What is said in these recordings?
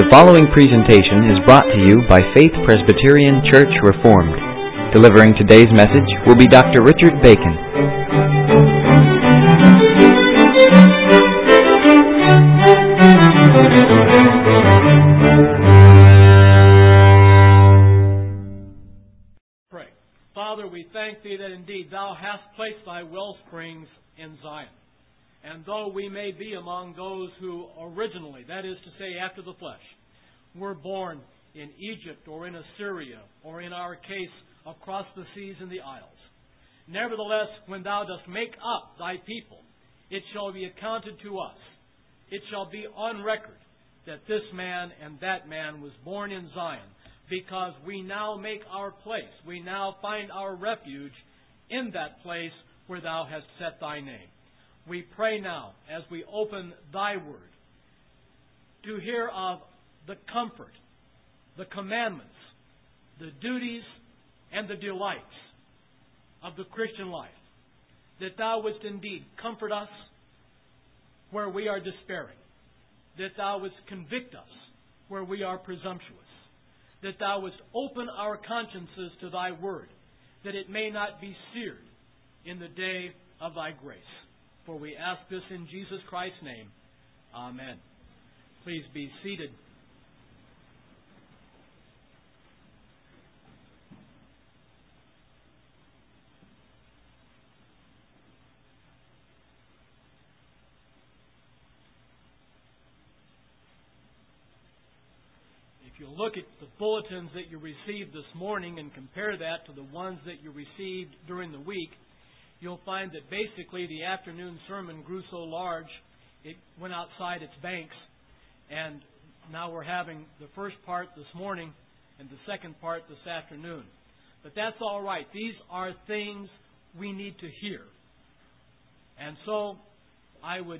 The following presentation is brought to you by Faith Presbyterian Church Reformed. Delivering today's message will be Dr. Richard Bacon. Pray. Father, we thank Thee that indeed Thou hast placed Thy wellsprings in Zion. And though we may be among those who originally, that is to say after the flesh, were born in Egypt or in Assyria, or in our case, across the seas and the isles, nevertheless, when Thou dost make up Thy people, it shall be accounted to us, it shall be on record that this man and that man was born in Zion, because we now make our place, we now find our refuge in that place where Thou hast set Thy name. We pray now, as we open Thy Word, to hear of the comfort, the commandments, the duties, and the delights of the Christian life, that Thou wouldst indeed comfort us where we are despairing, that Thou wouldst convict us where we are presumptuous, that Thou wouldst open our consciences to Thy Word, that it may not be seared in the day of Thy grace. For we ask this in Jesus Christ's name. Amen. Please be seated. If you look at the bulletins that you received this morning and compare that to the ones that you received during the week, you'll find that basically the afternoon sermon grew so large it went outside its banks, and now we're having the first part this morning and the second part this afternoon. But that's all right. These are things we need to hear. And so I would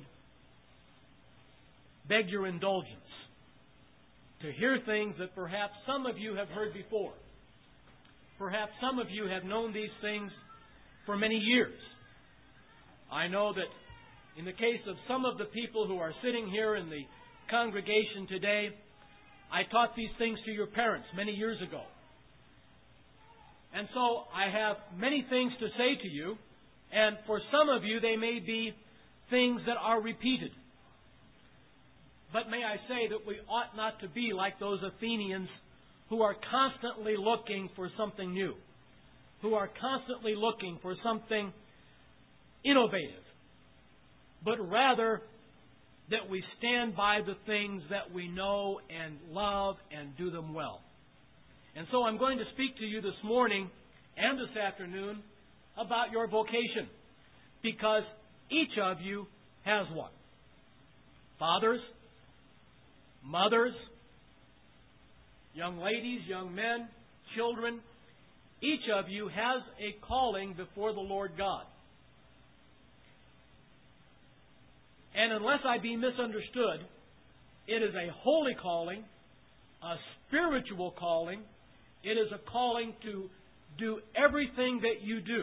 beg your indulgence to hear things that perhaps some of you have heard before. Perhaps some of you have known these things for many years. I know that in the case of some of the people who are sitting here in the congregation today, I taught these things to your parents many years ago. And so I have many things to say to you, and for some of you they may be things that are repeated. But may I say that we ought not to be like those Athenians who are constantly looking for something new, who are constantly looking for something innovative, but rather that we stand by the things that we know and love and do them well. And so I'm going to speak to you this morning and this afternoon about your vocation, because each of you has one. Fathers, mothers, young ladies, young men, children, each of you has a calling before the Lord God. And unless I be misunderstood, it is a holy calling, a spiritual calling. It is a calling to do everything that you do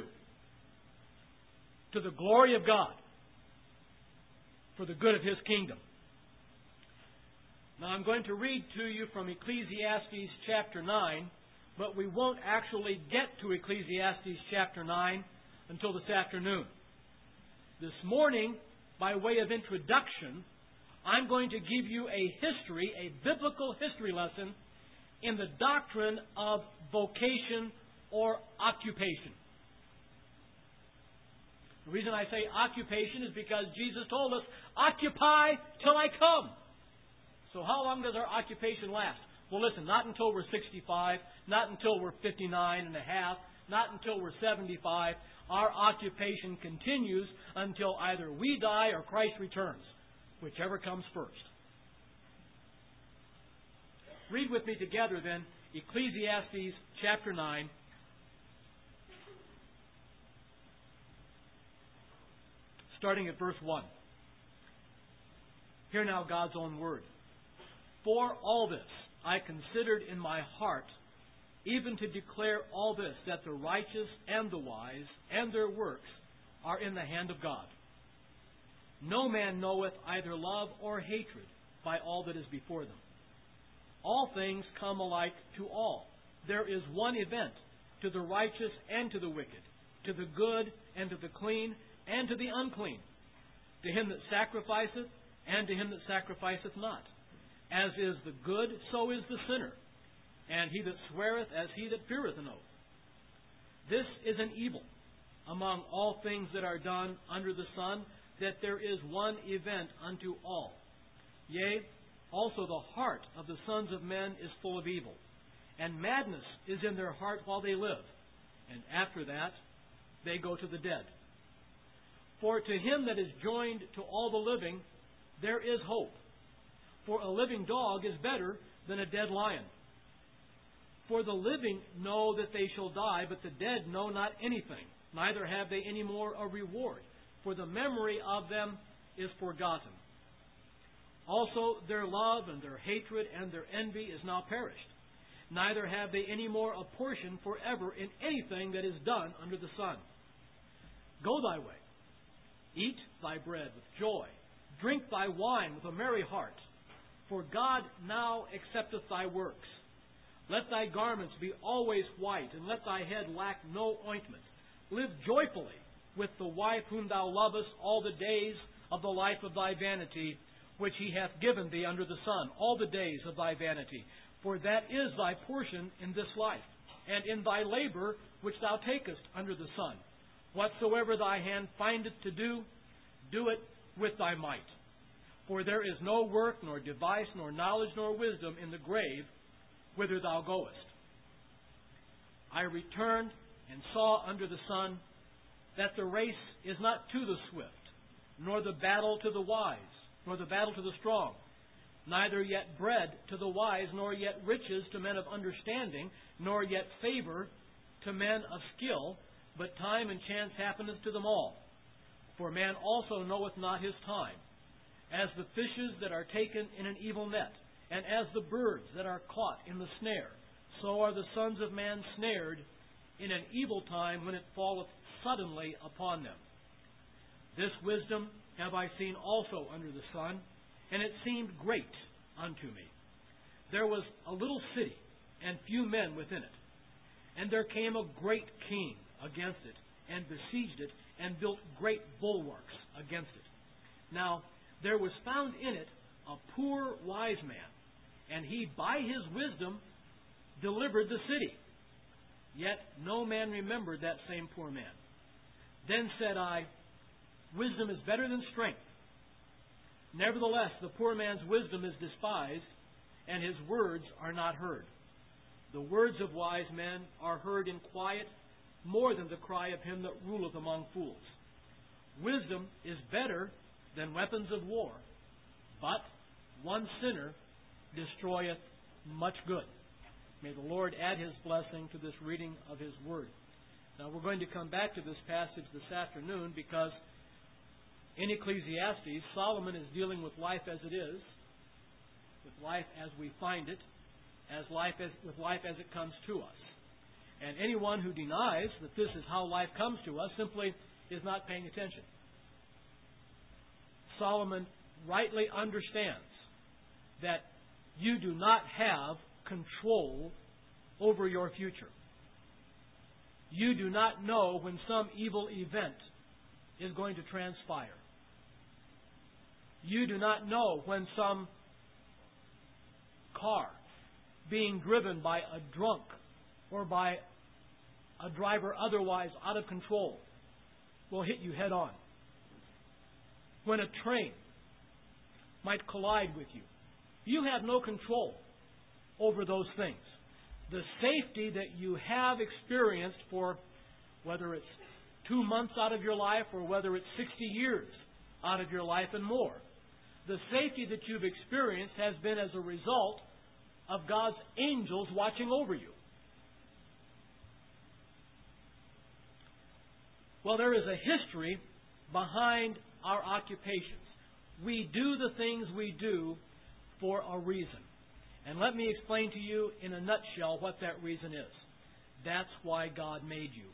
to the glory of God, for the good of His kingdom. Now I'm going to read to you from Ecclesiastes chapter 9, but we won't actually get to Ecclesiastes chapter 9 until this afternoon. This morning, by way of introduction, I'm going to give you a history, a biblical history lesson in the doctrine of vocation or occupation. The reason I say occupation is because Jesus told us, occupy till I come. So how long does our occupation last? Well, listen, not until we're 65, not until we're 59 and a half, not until we're 75. Our occupation continues until either we die or Christ returns, whichever comes first. Read with me together then, Ecclesiastes chapter 9, starting at verse 1. Hear now God's own word. For all this I considered in my heart, even to declare all this, that the righteous and the wise and their works are in the hand of God. No man knoweth either love or hatred by all that is before them. all things come alike to all. There is one event, to the righteous and to the wicked, to the good and to the clean and to the unclean, to him that sacrificeth and to him that sacrificeth not. As is the good, so is the sinner, and he that sweareth as he that feareth an oath. This is an evil among all things that are done under the sun, that there is one event unto all. Yea, also the heart of the sons of men is full of evil, and madness is in their heart while they live, and after that they go to the dead. For to him that is joined to all the living there is hope. For a living dog is better than a dead lion. For the living know that they shall die, but the dead know not anything, neither have they any more a reward, for the memory of them is forgotten. Also their love and their hatred and their envy is now perished, neither have they any more a portion forever in anything that is done under the sun. Go thy way, eat thy bread with joy, drink thy wine with a merry heart, for God now accepteth thy works. Let thy garments be always white, and let thy head lack no ointment. Live joyfully with the wife whom thou lovest all the days of the life of thy vanity, which he hath given thee under the sun, all the days of thy vanity. For that is thy portion in this life, and in thy labor which thou takest under the sun. Whatsoever thy hand findeth to do, do it with thy might. For there is no work, nor device, nor knowledge, nor wisdom in the grave whither thou goest. I returned and saw under the sun that the race is not to the swift, nor the battle to the wise, nor the battle to the strong, neither yet bread to the wise, nor yet riches to men of understanding, nor yet favor to men of skill, but time and chance happeneth to them all. For man also knoweth not his time. As the fishes that are taken in an evil net, and as the birds that are caught in the snare, so are the sons of man snared in an evil time when it falleth suddenly upon them. This wisdom have I seen also under the sun, and it seemed great unto me. There was a little city, and few men within it. And there came a great king against it, and besieged it, and built great bulwarks against it. Now there was found in it a poor wise man, and he by his wisdom delivered the city. Yet no man remembered that same poor man. Then said I, wisdom is better than strength. Nevertheless, the poor man's wisdom is despised, and his words are not heard. The words of wise men are heard in quiet, more than the cry of him that ruleth among fools. Wisdom is better than weapons of war, but one sinner destroyeth much good. May the Lord add His blessing to this reading of His Word. Now we're going to come back to this passage this afternoon because in Ecclesiastes, Solomon is dealing with life as it is, with life as we find it, with life as it comes to us. And anyone who denies that this is how life comes to us simply is not paying attention. Solomon rightly understands that you do not have control over your future. You do not know when some evil event is going to transpire. You do not know when some car being driven by a drunk or by a driver otherwise out of control will hit you head on. When a train might collide with you. You have no control over those things. The safety that you have experienced for whether it's 2 months out of your life or whether it's 60 years out of your life and more, the safety that you've experienced has been as a result of God's angels watching over you. Well, there is a history behind our occupations. We do the things we do for a reason. And let me explain to you in a nutshell what that reason is. That's why God made you.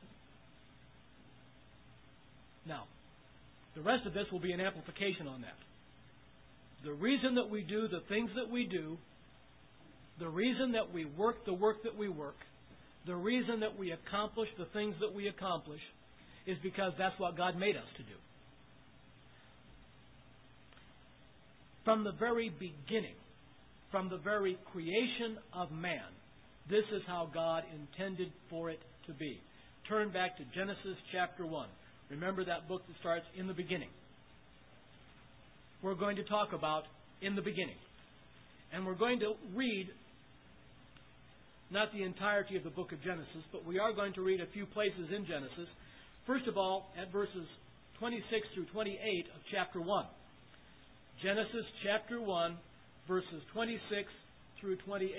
Now, the rest of this will be an amplification on that. The reason that we do the things that we do The reason that we work the work that we work, the reason that we accomplish the things that we accomplish, is because that's what God made us to do. From the very beginning, from the very creation of man, this is how God intended for it to be. Turn back to Genesis chapter 1. Remember that book that starts in the beginning. We're going to talk about in the beginning. And we're going to read not the entirety of the book of Genesis, but we are going to read a few places in Genesis. First of all, at verses 26 through 28 of chapter 1. Genesis chapter 1, verses 26 through 28.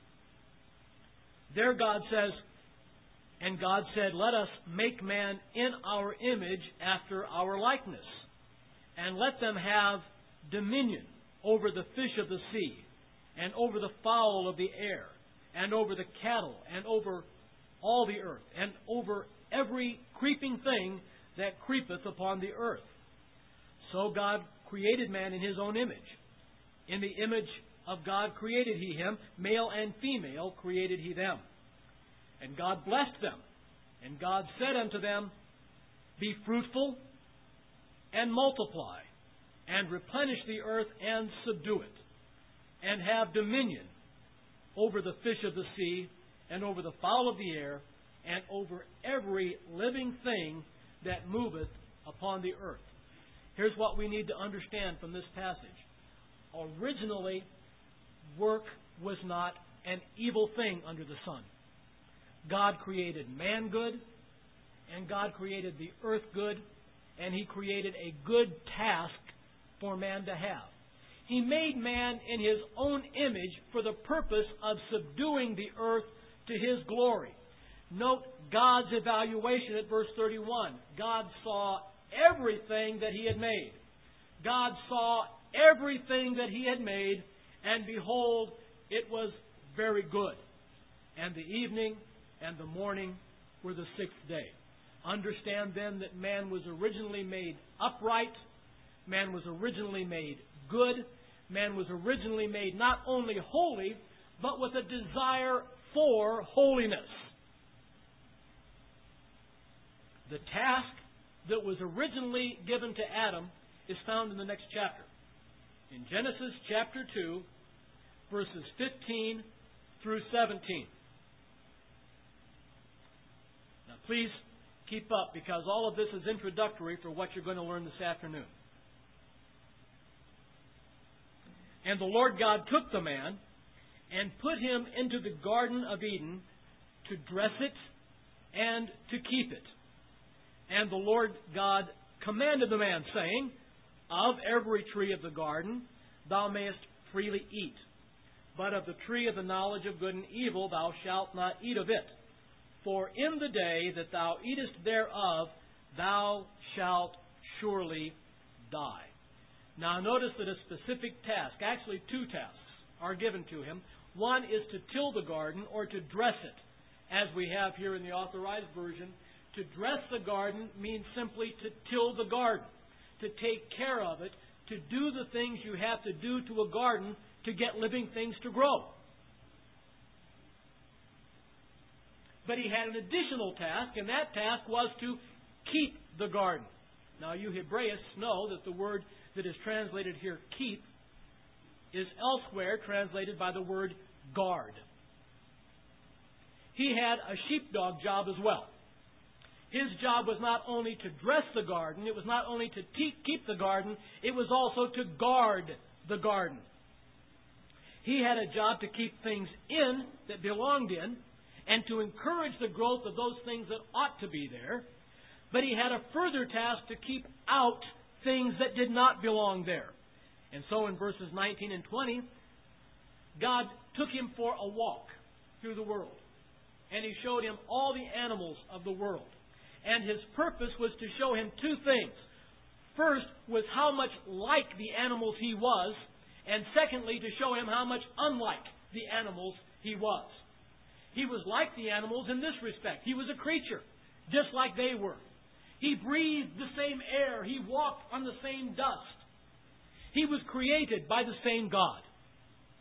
There God says, "And God said, Let us make man in our image after our likeness, and let them have dominion over the fish of the sea, and over the fowl of the air, and over the cattle, and over all the earth, and over every creeping thing that creepeth upon the earth." So God created man in His own image. In the image of God created He him, male and female created He them. And God blessed them. And God said unto them, "Be fruitful, and multiply, and replenish the earth, and subdue it, and have dominion over the fish of the sea, and over the fowl of the air, and over every living thing that moveth upon the earth." Here's what we need to understand from this passage. Originally, work was not an evil thing under the sun. God created man good, and God created the earth good, and He created a good task for man to have. He made man in His own image for the purpose of subduing the earth to His glory. Note God's evaluation at verse 31. God saw everything that He had made. God saw everything that He had made, and behold, it was very good. And the evening and the morning were the sixth day. Understand then that man was originally made upright. Man was originally made good. Man was originally made not only holy, but with a desire for holiness. The task that was originally given to Adam is found in the next chapter. In Genesis chapter 2, verses 15 through 17. Now please keep up, because all of this is introductory for what you're going to learn this afternoon. "And the Lord God took the man and put him into the Garden of Eden to dress it and to keep it. And the Lord God commanded the man, saying, Of every tree of the garden thou mayest freely eat, but of the tree of the knowledge of good and evil thou shalt not eat of it. For in the day that thou eatest thereof, thou shalt surely die." Now notice that a specific task, actually two tasks, are given to him. One is to till the garden, or to dress it, as we have here in the Authorized Version. To dress the garden means simply to till the garden, to take care of it, to do the things you have to do to a garden to get living things to grow. But he had an additional task, and that task was to keep the garden. Now you Hebraists know that the word that is translated here, keep, is elsewhere translated by the word guard. He had a sheepdog job as well. His job was not only to dress the garden, it was not only to keep the garden, it was also to guard the garden. He had a job to keep things in that belonged in, and to encourage the growth of those things that ought to be there. But he had a further task to keep out things that did not belong there. And so in verses 19 and 20, God took him for a walk through the world. And He showed him all the animals of the world. And His purpose was to show him two things. First was how much like the animals he was, and secondly, to show him how much unlike the animals he was. He was like the animals in this respect. He was a creature, just like they were. He breathed the same air. He walked on the same dust. He was created by the same God.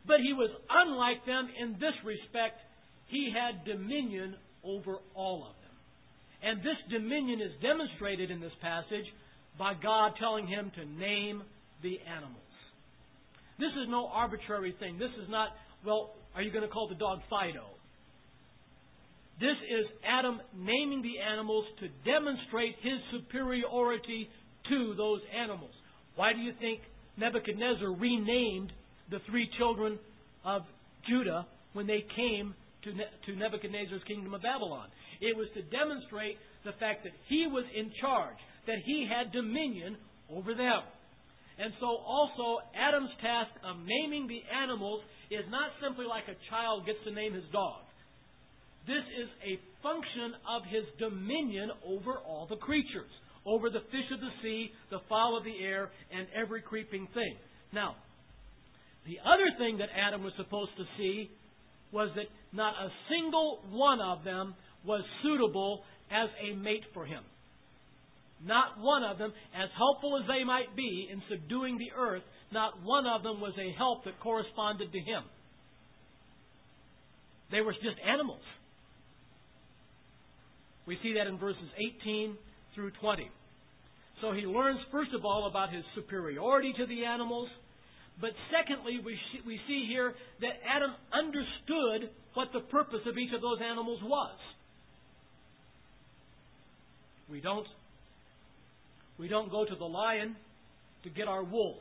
But he was unlike them in this respect. He had dominion over all of them. And this dominion is demonstrated in this passage by God telling him to name the animals. This is no arbitrary thing. This is not, well, are you going to call the dog Fido? This is Adam naming the animals to demonstrate his superiority to those animals. Why do you think Nebuchadnezzar renamed the 3 children of Judah when they came to Nebuchadnezzar's kingdom of Babylon? It was to demonstrate the fact that he was in charge, that he had dominion over them. And so also Adam's task of naming the animals is not simply like a child gets to name his dog. This is a function of his dominion over all the creatures, over the fish of the sea, the fowl of the air, and every creeping thing. Now, the other thing that Adam was supposed to see was that not a single one of them was suitable as a mate for him. Not one of them, as helpful as they might be in subduing the earth, not one of them was a help that corresponded to him. They were just animals. We see that in verses 18 through 20. So he learns, first of all, about his superiority to the animals. But secondly, we see here that Adam understood what the purpose of each of those animals was. We don't go to the lion to get our wool.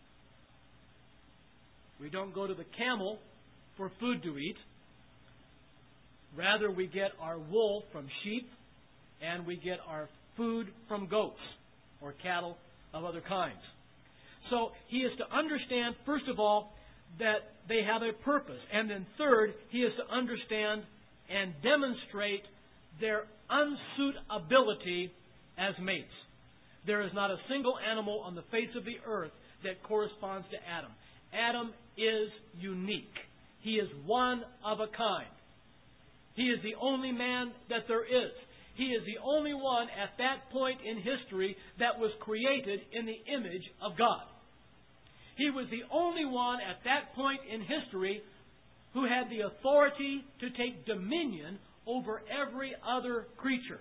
We don't go to the camel for food to eat. Rather, we get our wool from sheep, and we get our food from goats or cattle of other kinds. So he is to understand, first of all, that they have a purpose. And then third, he is to understand and demonstrate their unsuitability as mates. There is not a single animal on the face of the earth that corresponds to Adam. Adam is unique. He is one of a kind. He is the only man that there is. He is the only one at that point in history that was created in the image of God. He was the only one at that point in history who had the authority to take dominion over every other creature.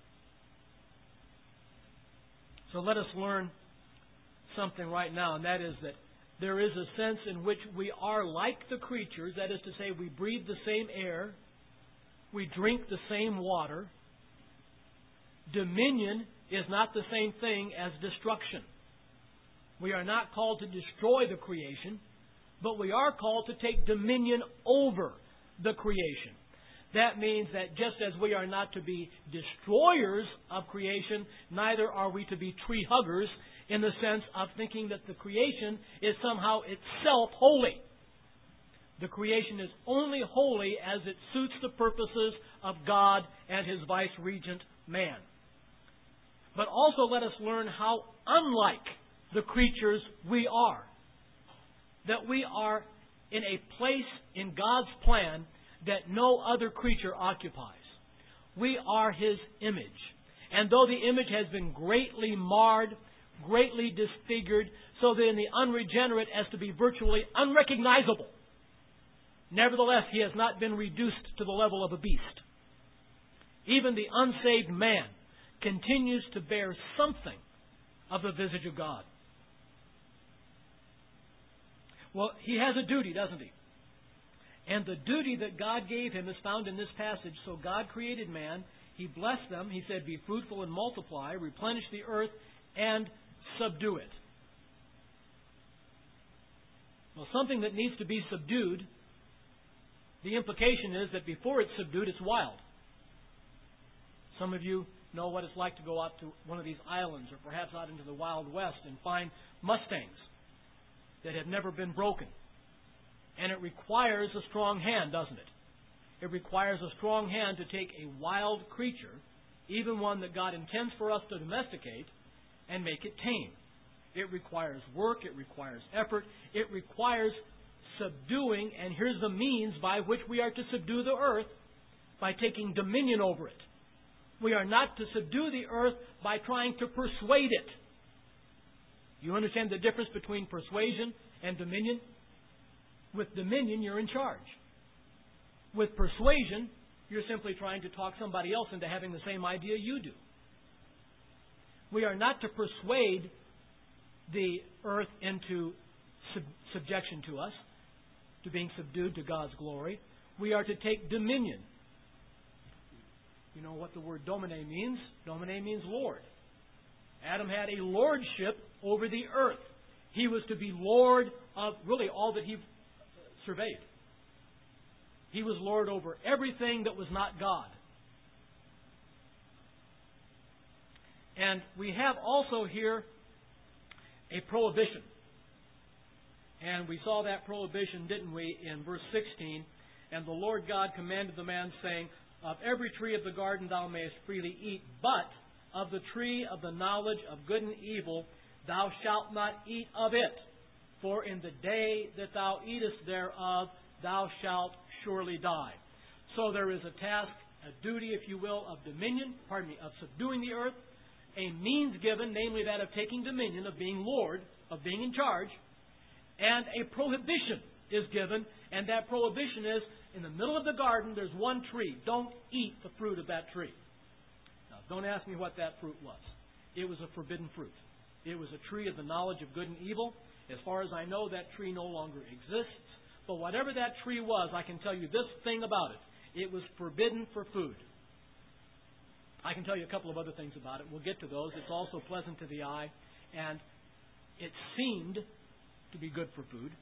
So let us learn something right now, and that is that there is a sense in which we are like the creatures. That is to say, we breathe the same air. We drink the same water. Dominion is not the same thing as destruction. We are not called to destroy the creation, but we are called to take dominion over the creation. That means that just as we are not to be destroyers of creation, neither are we to be tree huggers in the sense of thinking that the creation is somehow itself holy. The creation is only holy as it suits the purposes of God and His vice-regent man. But also let us learn how unlike the creatures we are. That we are in a place in God's plan that no other creature occupies. We are His image. And though the image has been greatly marred, greatly disfigured, so that in the unregenerate as to be virtually unrecognizable, nevertheless, He has not been reduced to the level of a beast. Even the unsaved man continues to bear something of the visage of God. Well, he has a duty, doesn't he? And the duty that God gave him is found in this passage. So God created man. He blessed them. He said, be fruitful and multiply, replenish the earth, and subdue it. Well, something that needs to be subdued, the implication is that before it's subdued, it's wild. Some of you know what it's like to go out to one of these islands or perhaps out into the Wild West and find Mustangs that have never been broken. And it requires a strong hand, doesn't it? It requires a strong hand to take a wild creature, even one that God intends for us to domesticate, and make it tame. It requires work. It requires effort. It requires subduing, and here's the means by which we are to subdue the earth, by taking dominion over it. We are not to subdue the earth by trying to persuade it. You understand the difference between persuasion and dominion? With dominion, you're in charge. With persuasion, you're simply trying to talk somebody else into having the same idea you do. We are not to persuade the earth into subjection to us, to being subdued to God's glory. We are to take dominion. You know what the word domine means? Domine means Lord. Adam had a lordship over the earth. He was to be Lord of really all that he surveyed. He was Lord over everything that was not God. And we have also here a prohibition. And we saw that prohibition, didn't we, in verse 16. And the Lord God commanded the man, saying, of every tree of the garden thou mayest freely eat, but of the tree of the knowledge of good and evil thou shalt not eat of it. For in the day that thou eatest thereof, thou shalt surely die. So there is a task, a duty, if you will, of dominion, of subduing the earth, a means given, namely that of taking dominion, of being Lord, of being in charge, and a prohibition is given, and that prohibition is, in the middle of the garden, there's one tree. Don't eat the fruit of that tree. Now, don't ask me what that fruit was. It was a forbidden fruit. It was a tree of the knowledge of good and evil. As far as I know, that tree no longer exists. But whatever that tree was, I can tell you this thing about it. It was forbidden for food. I can tell you a couple of other things about it. We'll get to those. It's also pleasant to the eye, and it seemed to be good for food.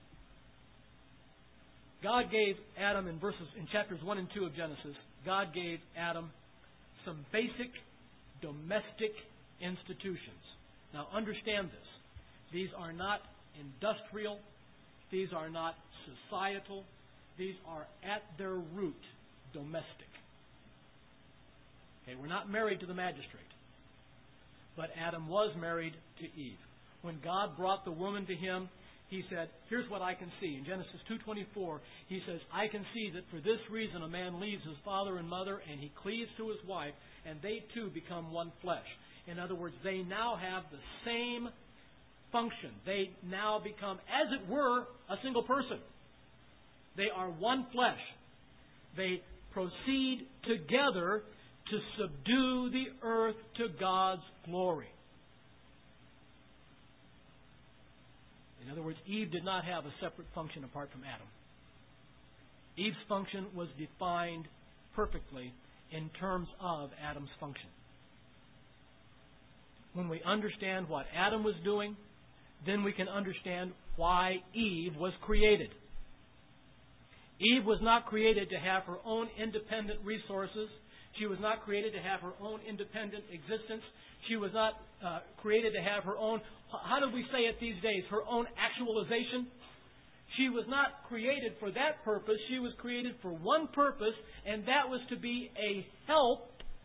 God gave Adam in chapters 1 and 2 of Genesis, God gave Adam some basic domestic institutions. Now understand this. These are not industrial. These are not societal. These are at their root domestic. Okay, we're not married to the magistrate. But Adam was married to Eve. When God brought the woman to him, He said, here's what I can see. In Genesis 2:24, He says, I can see that for this reason a man leaves his father and mother and he cleaves to his wife, and they two become one flesh. In other words, they now have the same function. They now become, as it were, a single person. They are one flesh. They proceed together to subdue the earth to God's glory. In other words, Eve did not have a separate function apart from Adam. Eve's function was defined perfectly in terms of Adam's function. When we understand what Adam was doing, then we can understand why Eve was created. Eve was not created to have her own independent resources. She was not created to have her own independent existence. She was not created to have her own, how do we say it these days, her own actualization. She was not created for that purpose. She was created for one purpose, and that was to be a help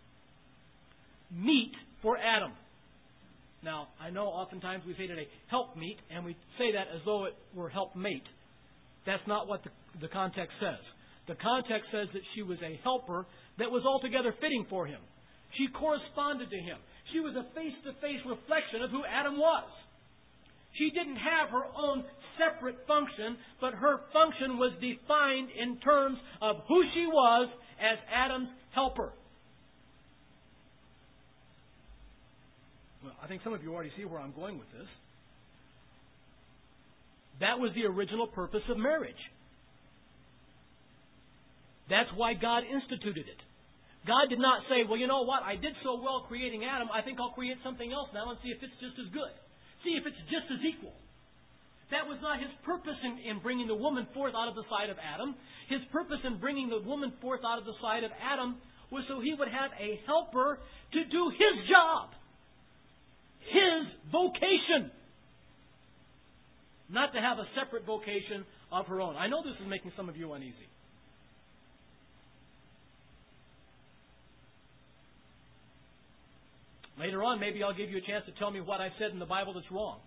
meet for Adam. Now, I know oftentimes we say today, help meet, and we say that as though it were helpmate. That's not what the context says. The context says that she was a helper that was altogether fitting for him. She corresponded to him. She was a face-to-face reflection of who Adam was. She didn't have her own separate function, but her function was defined in terms of who she was as Adam's helper. Well, I think some of you already see where I'm going with this. That was the original purpose of marriage. That's why God instituted it. God did not say, well, you know what, I did so well creating Adam, I think I'll create something else now and see if it's just as good. See if it's just as equal. That was not His purpose in bringing the woman forth out of the side of Adam. His purpose in bringing the woman forth out of the side of Adam was so He would have a helper to do His job. His vocation. Not to have a separate vocation of her own. I know this is making some of you uneasy. Later on, maybe I'll give you a chance to tell me what I've said in the Bible that's wrong.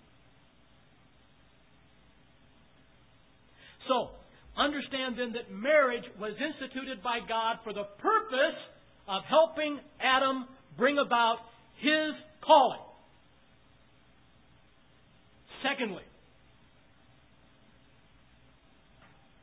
So, understand then that marriage was instituted by God for the purpose of helping Adam bring about his calling. Secondly,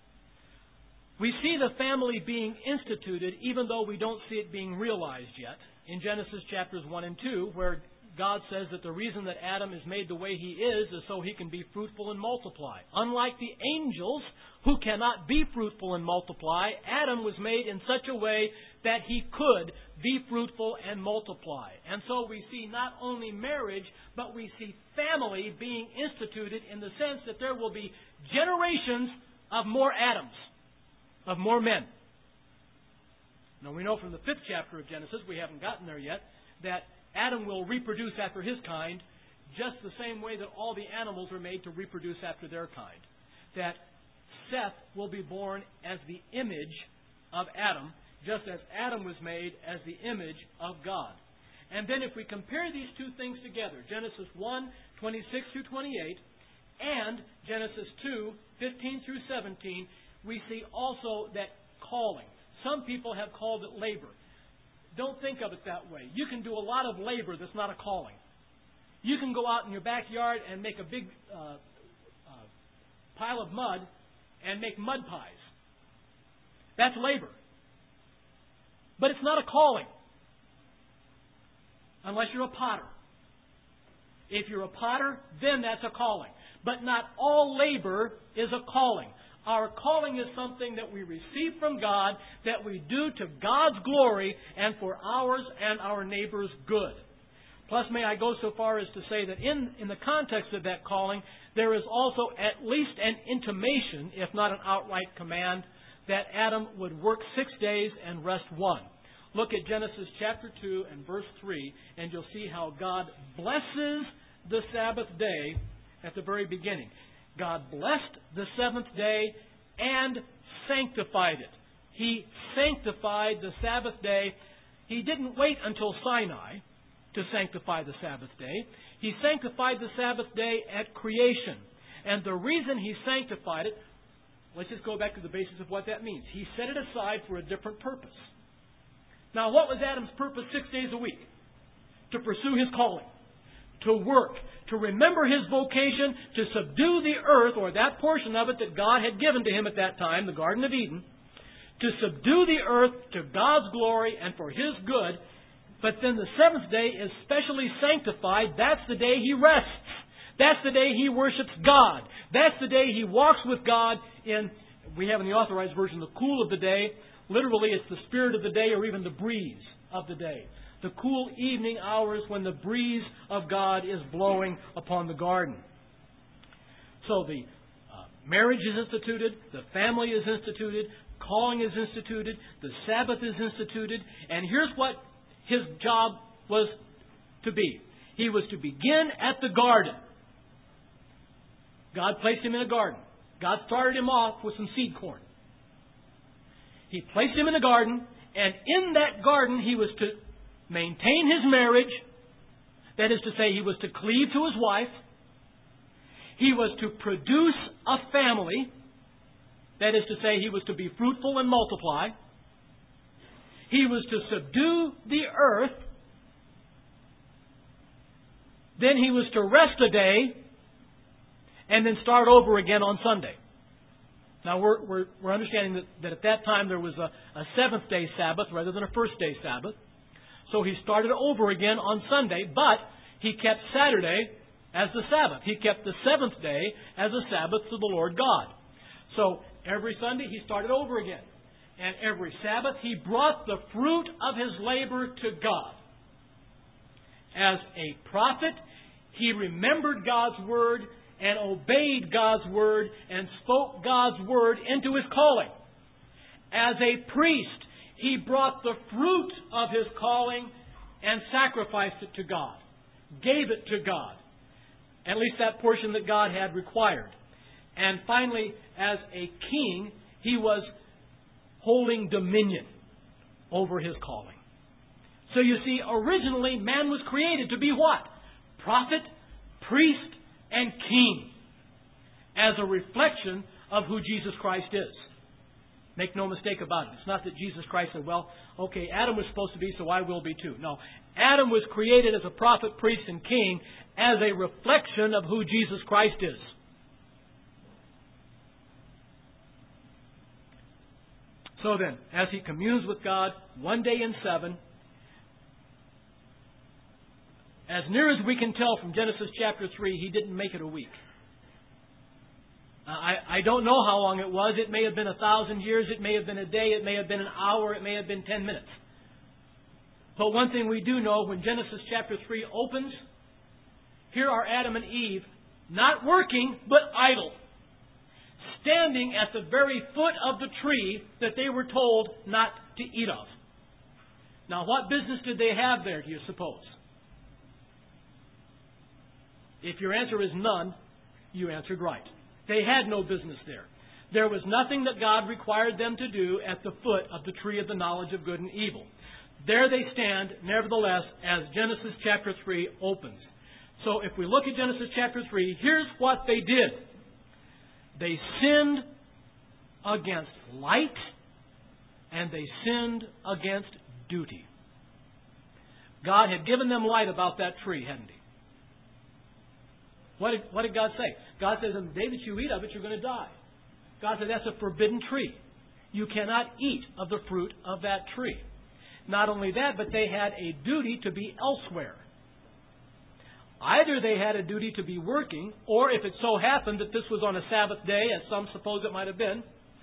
We see the family being instituted even though we don't see it being realized yet. In Genesis chapters 1 and 2, where God says that the reason that Adam is made the way he is so he can be fruitful and multiply. Unlike the angels, who cannot be fruitful and multiply, Adam was made in such a way that he could be fruitful and multiply. And so we see not only marriage, but we see family being instituted in the sense that there will be generations of more Adams, of more men. Now we know from the 5th chapter of Genesis, we haven't gotten there yet, that Adam will reproduce after his kind just the same way that all the animals are made to reproduce after their kind. That Seth will be born as the image of Adam, just as Adam was made as the image of God. And then if we compare these two things together, Genesis 1, 26 through 28, and Genesis 2, 15 through 17, we see also that calling. Some people have called it labor. Don't think of it that way. You can do a lot of labor that's not a calling. You can go out in your backyard and make a big pile of mud and make mud pies. That's labor. But it's not a calling. Unless you're a potter. If you're a potter, then that's a calling. But not all labor is a calling. Our calling is something that we receive from God, that we do to God's glory and for ours and our neighbor's good. Plus, may I go so far as to say that in the context of that calling, there is also at least an intimation, if not an outright command, that Adam would work 6 days and rest 1. Look at Genesis chapter 2 and verse 3, and you'll see how God blesses the Sabbath day at the very beginning. God blessed the 7th day and sanctified it. He sanctified the Sabbath day. He didn't wait until Sinai to sanctify the Sabbath day. He sanctified the Sabbath day at creation. And the reason He sanctified it, let's just go back to the basis of what that means. He set it aside for a different purpose. Now, what was Adam's purpose 6 days a week? To pursue his calling. To work, to remember his vocation, to subdue the earth, or that portion of it that God had given to him at that time, the Garden of Eden, to subdue the earth to God's glory and for His good. But then the 7th day is specially sanctified. That's the day he rests. That's the day he worships God. That's the day he walks with God in, we have in the Authorized Version, the cool of the day. Literally, it's the spirit of the day or even the breeze of the day. The cool evening hours when the breeze of God is blowing upon the garden. So the marriage is instituted, the family is instituted, calling is instituted, the Sabbath is instituted, and here's what his job was to be. He was to begin at the garden. God placed him in a garden. God started him off with some seed corn. He placed him in the garden, and in that garden he was to maintain his marriage. That is to say, he was to cleave to his wife. He was to produce a family. That is to say, he was to be fruitful and multiply. He was to subdue the earth. Then he was to rest a day and then start over again on Sunday. Now, we're understanding that at that time there was a 7th day Sabbath rather than a 1st day Sabbath. So he started over again on Sunday, but he kept Saturday as the Sabbath. He kept the 7th day as a Sabbath to the Lord God. So every Sunday he started over again. And every Sabbath he brought the fruit of his labor to God. As a prophet, he remembered God's Word and obeyed God's Word and spoke God's Word into his calling. As a priest, he brought the fruit of his calling and sacrificed it to God. Gave it to God. At least that portion that God had required. And finally, as a king, he was holding dominion over his calling. So you see, originally man was created to be what? Prophet, priest, and king. As a reflection of who Jesus Christ is. Make no mistake about it. It's not that Jesus Christ said, well, okay, Adam was supposed to be, so I will be too. No. Adam was created as a prophet, priest, and king as a reflection of who Jesus Christ is. So then, as he communes with God one day in 7, as near as we can tell from Genesis chapter 3, he didn't make it a week. I don't know how long it was. It may have been 1,000 years. It may have been a day. It may have been an hour. It may have been 10 minutes. But one thing we do know, when Genesis chapter 3 opens, here are Adam and Eve, not working, but idle, standing at the very foot of the tree that they were told not to eat of. Now, what business did they have there, do you suppose? If your answer is none, you answered right. They had no business there. There was nothing that God required them to do at the foot of the tree of the knowledge of good and evil. There they stand, nevertheless, as Genesis chapter 3 opens. So if we look at Genesis chapter 3, here's what they did. They sinned against light, and they sinned against duty. God had given them light about that tree, hadn't He? What did God say? God says, on the day that you eat of it, you're going to die. God said, that's a forbidden tree. You cannot eat of the fruit of that tree. Not only that, but they had a duty to be elsewhere. Either they had a duty to be working, or if it so happened that this was on a Sabbath day, as some suppose it might have been,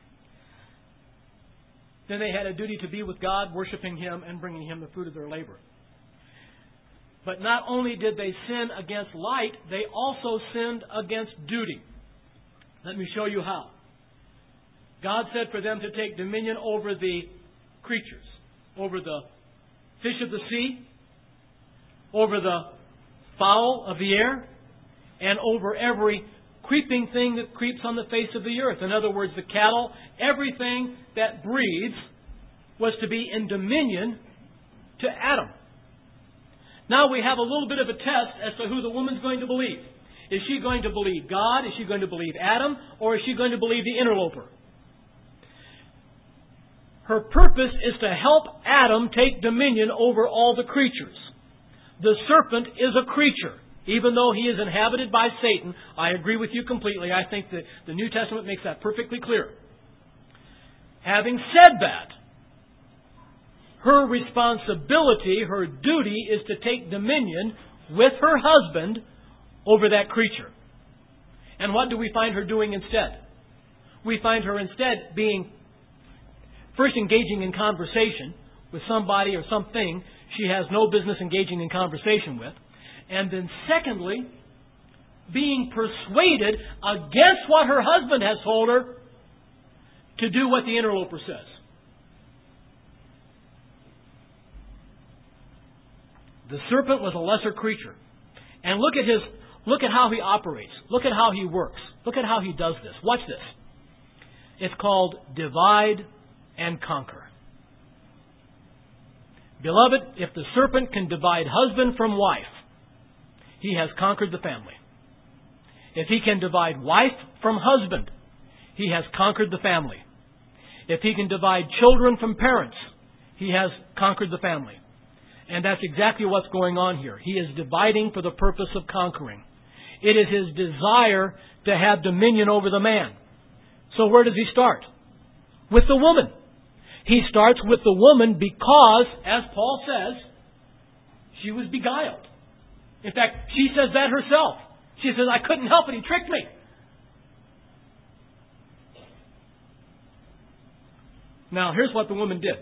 then they had a duty to be with God, worshiping Him, and bringing Him the fruit of their labor. But not only did they sin against light, they also sinned against duty. Let me show you how. God said for them to take dominion over the creatures, over the fish of the sea, over the fowl of the air, and over every creeping thing that creeps on the face of the earth. In other words, the cattle, everything that breathes was to be in dominion to Adam. Now we have a little bit of a test as to who the woman's going to believe. Is she going to believe God? Is she going to believe Adam? Or is she going to believe the interloper? Her purpose is to help Adam take dominion over all the creatures. The serpent is a creature. Even though he is inhabited by Satan, I agree with you completely. I think that the New Testament makes that perfectly clear. Having said that, her responsibility, her duty, is to take dominion with her husband over that creature. And what do we find her doing instead? We find her instead being, first engaging in conversation with somebody or something she has no business engaging in conversation with. And then secondly, being persuaded against what her husband has told her to do what the interloper says. The serpent was a lesser creature. And look at how he operates. Look at how he works. Look at how he does this. Watch this. It's called divide and conquer. Beloved, if the serpent can divide husband from wife, he has conquered the family. If he can divide wife from husband, he has conquered the family. If he can divide children from parents, he has conquered the family. And that's exactly what's going on here. He is dividing for the purpose of conquering. It is his desire to have dominion over the man. So where does he start? With the woman. He starts with the woman because, as Paul says, she was beguiled. In fact, she says that herself. She says, I couldn't help it, he tricked me. Now, here's what the woman did.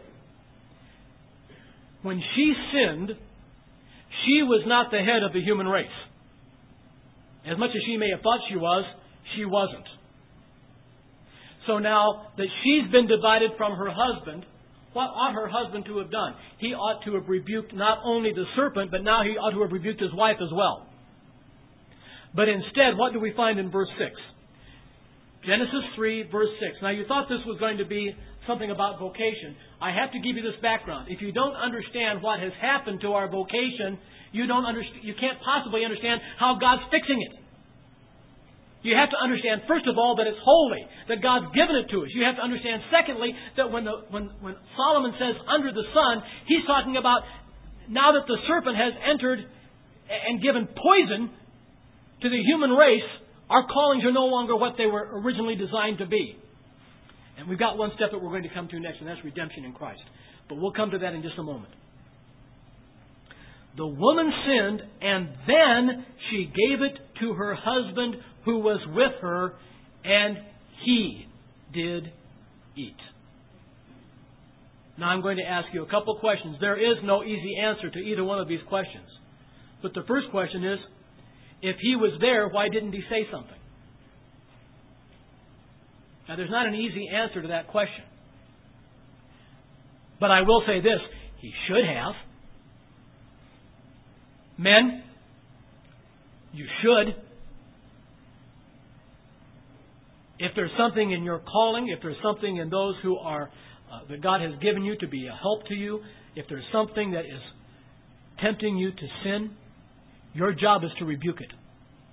When she sinned, she was not the head of the human race. As much as she may have thought she wasn't. So now that she's been divided from her husband, what ought her husband to have done? He ought to have rebuked not only the serpent, but now he ought to have rebuked his wife as well. But instead, what do we find in verse 6? Genesis 3, verse 6. Now you thought this was going to be something about vocation. I have to give you this background. If you don't understand what has happened to our vocation, you can't possibly understand how God's fixing it. You have to understand, first of all, that it's holy, that God's given it to us. You have to understand, secondly, that when Solomon says under the sun, he's talking about now that the serpent has entered and given poison to the human race, our callings are no longer what they were originally designed to be. And we've got one step that we're going to come to next, and that's redemption in Christ. But we'll come to that in just a moment. The woman sinned, and then she gave it to her husband who was with her, and he did eat. Now I'm going to ask you a couple questions. There is no easy answer to either one of these questions. But the first question is, if he was there, why didn't he say something? Now there's not an easy answer to that question. But I will say this, he should have. Men, you should. If there's something in your calling, if there's something in those who are that God has given you to be a help to you, if there's something that is tempting you to sin, your job is to rebuke it.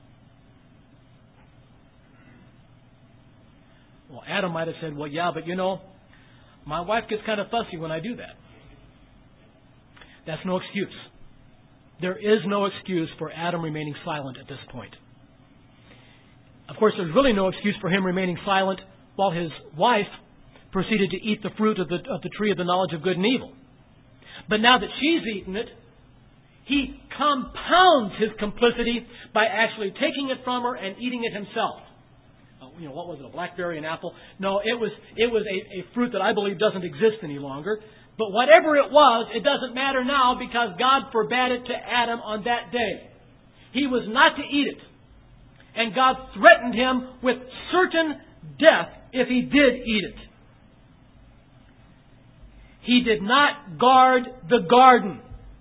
Well, Adam might have said, well, yeah, but my wife gets kind of fussy when I do that. That's no excuse. There is no excuse for Adam remaining silent at this point. Of course, there's really no excuse for him remaining silent while his wife proceeded to eat the fruit of the tree of the knowledge of good and evil. But now that she's eaten it, he compounds his complicity by actually taking it from her and eating it himself. What was it, a blackberry, an apple? No, it was a fruit that I believe doesn't exist any longer. But whatever it was, it doesn't matter now because God forbade it to Adam on that day. He was not to eat it. And God threatened him with certain death if he did eat it. He did not guard the garden.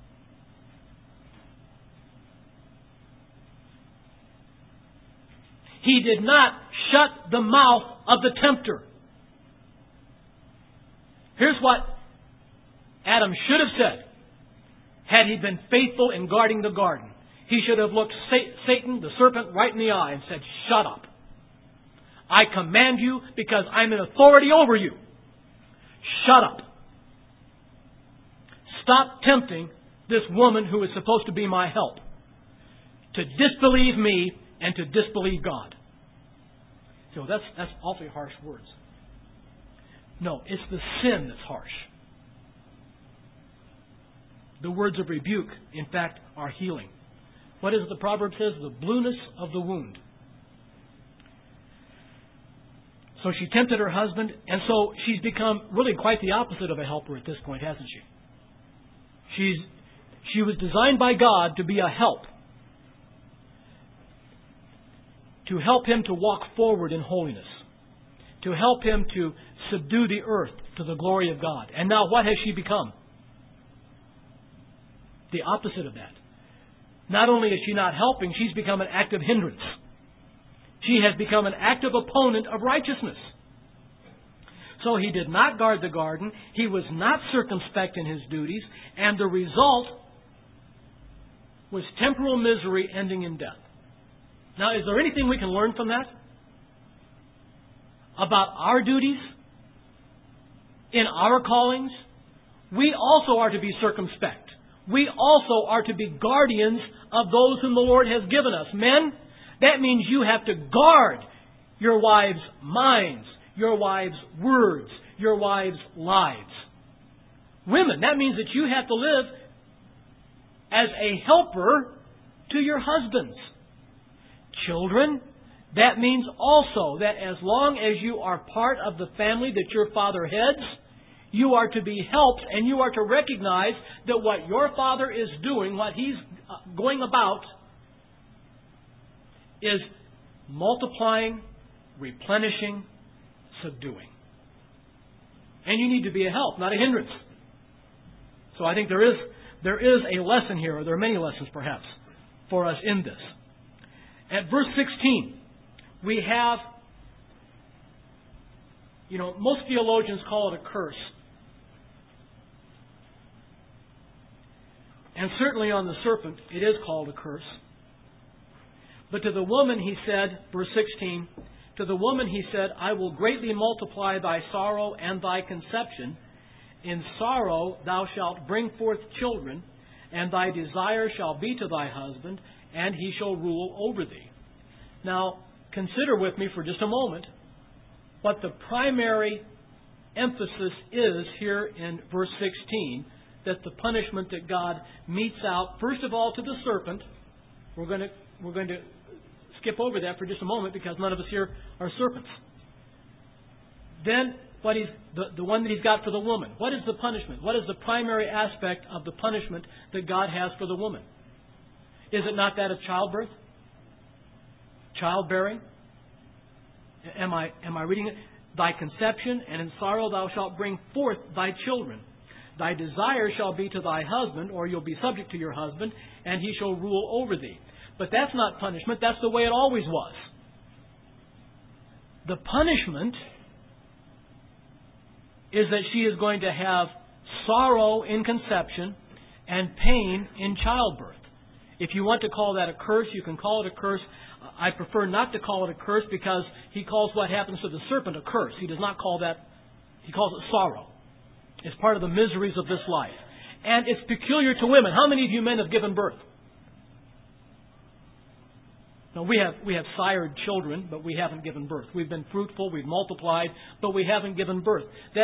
He did not shut the mouth of the tempter. Here's what Adam should have said had he been faithful in guarding the garden. He should have looked Satan, the serpent, right in the eye and said, shut up. I command you because I'm in authority over you. Shut up. Stop tempting this woman who is supposed to be my help to disbelieve me and to disbelieve God. So that's awfully harsh words. No, it's the sin that's harsh. The words of rebuke, in fact, are healing. What is it the proverb says? The blueness of the wound. So she tempted her husband, and so she's become really quite the opposite of a helper at this point, hasn't she? She was designed by God to be a help. To help him to walk forward in holiness. To help him to subdue the earth to the glory of God. And now what has she become? The opposite of that. Not only is she not helping, she's become an active hindrance. She has become an active opponent of righteousness. So he did not guard the garden. He was not circumspect in his duties. And the result was temporal misery ending in death. Now, is there anything we can learn from that? About our duties? In our callings? We also are to be circumspect. We also are to be guardians of those whom the Lord has given us. Men, that means you have to guard your wives' minds, your wives' words, your wives' lives. Women, that means that you have to live as a helper to your husbands. Children, that means also that as long as you are part of the family that your father heads, you are to be helped and you are to recognize that what your father is doing, what he's going about, is multiplying, replenishing, subduing. And you need to be a help, not a hindrance. So I think there is a lesson here, or there are many lessons perhaps, for us in this. At verse 16, we have, most theologians call it a curse. And certainly on the serpent, it is called a curse. But to the woman he said, verse 16, to the woman he said, I will greatly multiply thy sorrow and thy conception. In sorrow thou shalt bring forth children, and thy desire shall be to thy husband, and he shall rule over thee. Now, consider with me for just a moment what the primary emphasis is here in verse 16 that the punishment that God metes out, first of all, to the serpent. We're going to skip over that for just a moment because none of us here are serpents. Then, the one that He's got for the woman. What is the punishment? What is the primary aspect of the punishment that God has for the woman? Is it not that of childbirth? Childbearing? Am I reading it? Thy conception, and in sorrow thou shalt bring forth thy children. Thy desire shall be to thy husband, or you'll be subject to your husband, and he shall rule over thee. But that's not punishment. That's the way it always was. The punishment is that she is going to have sorrow in conception and pain in childbirth. If you want to call that a curse, you can call it a curse. I prefer not to call it a curse because He calls what happens to the serpent a curse. He does not call that, He calls it sorrow. It's part of the miseries of this life. And it's peculiar to women. How many of you men have given birth? Now, we have sired children, but we haven't given birth. We've been fruitful, we've multiplied, but we haven't given birth.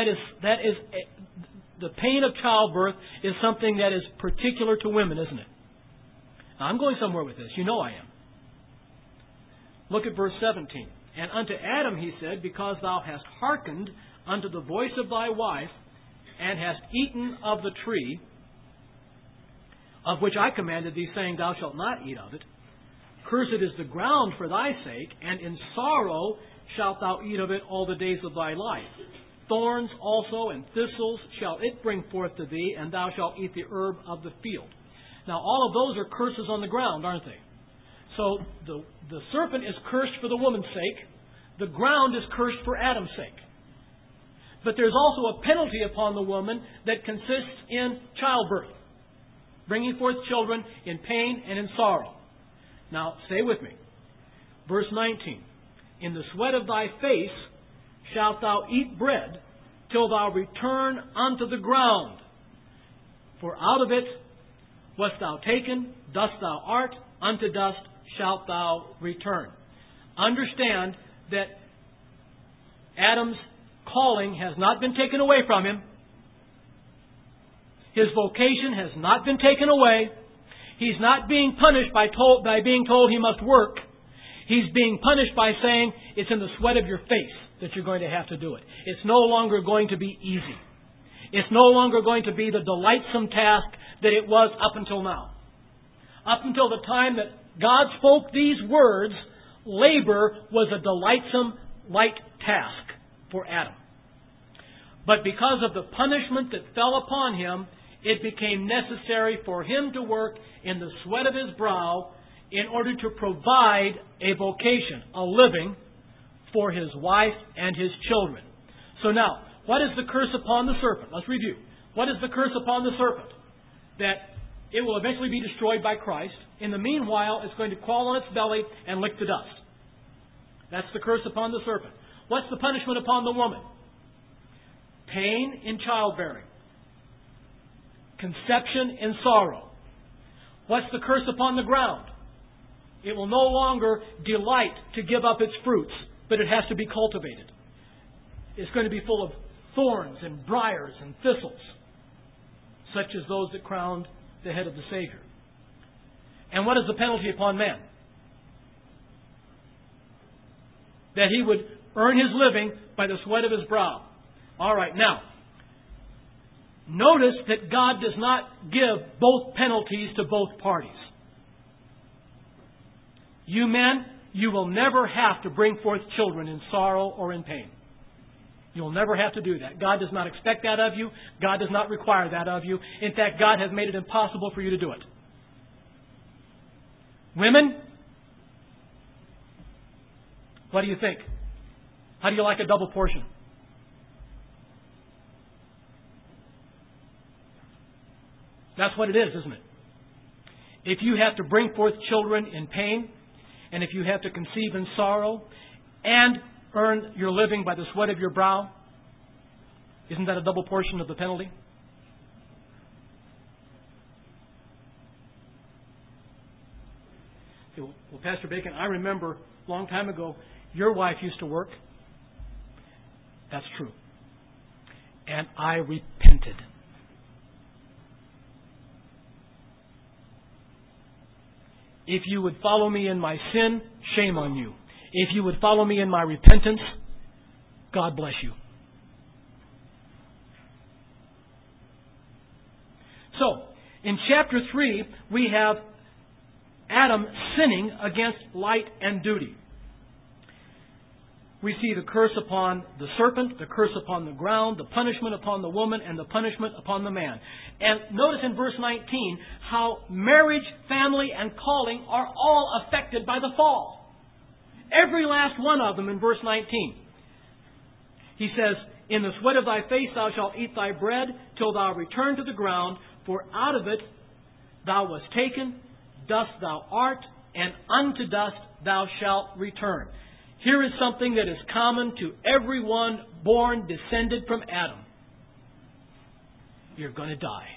The pain of childbirth is something that is particular to women, isn't it? Now, I'm going somewhere with this. You know I am. Look at verse 17. And unto Adam He said, because thou hast hearkened unto the voice of thy wife, and hast eaten of the tree, of which I commanded thee, saying, thou shalt not eat of it. Cursed is the ground for thy sake, and in sorrow shalt thou eat of it all the days of thy life. Thorns also and thistles shall it bring forth to thee, and thou shalt eat the herb of the field. Now all of those are curses on the ground, aren't they? So the serpent is cursed for the woman's sake. The ground is cursed for Adam's sake. But there's also a penalty upon the woman that consists in childbirth, bringing forth children in pain and in sorrow. Now, stay with me. Verse 19. In the sweat of thy face shalt thou eat bread, till thou return unto the ground. For out of it wast thou taken, dust thou art, unto dust shalt thou return. Understand that Adam's calling has not been taken away from him. His vocation has not been taken away. He's not being punished by being told he must work. He's being punished by saying it's in the sweat of your face that you're going to have to do it. It's no longer going to be easy. It's no longer going to be the delightsome task that it was up until now. Up until the time that God spoke these words, labor was a delightsome, light task for Adam. But because of the punishment that fell upon him, it became necessary for him to work in the sweat of his brow in order to provide a vocation, a living, for his wife and his children. So now, what is the curse upon the serpent? Let's review. What is the curse upon the serpent? That it will eventually be destroyed by Christ. In the meanwhile, it's going to crawl on its belly and lick the dust. That's the curse upon the serpent. What's the punishment upon the woman? Pain in childbearing. Conception in sorrow. What's the curse upon the ground? It will no longer delight to give up its fruits, but it has to be cultivated. It's going to be full of thorns and briars and thistles, such as those that crowned the head of the Savior. And what is the penalty upon man? That he would earn his living by the sweat of his brow. All right, now, notice that God does not give both penalties to both parties. You men, you will never have to bring forth children in sorrow or in pain. You'll never have to do that. God does not expect that of you. God does not require that of you. In fact, God has made it impossible for you to do it. Women, what do you think? How do you like a double portion? That's what it is, isn't it? If you have to bring forth children in pain, and if you have to conceive in sorrow, and earn your living by the sweat of your brow, isn't that a double portion of the penalty? Well, Pastor Bacon, I remember a long time ago, your wife used to work. That's true. and I repented. If you would follow me in my sin, shame on you. If you would follow me in my repentance, God bless you. So, in chapter 3, we have Adam sinning against light and duty. We see the curse upon the serpent, the curse upon the ground, the punishment upon the woman, and the punishment upon the man. And notice in verse 19 how marriage, family, and calling are all affected by the fall. Every last one of them in verse 19. He says, "In the sweat of thy face thou shalt eat thy bread, till thou return to the ground, for out of it thou wast taken, dust thou art, and unto dust thou shalt return." Here is something that is common to everyone born descended from Adam. You're going to die.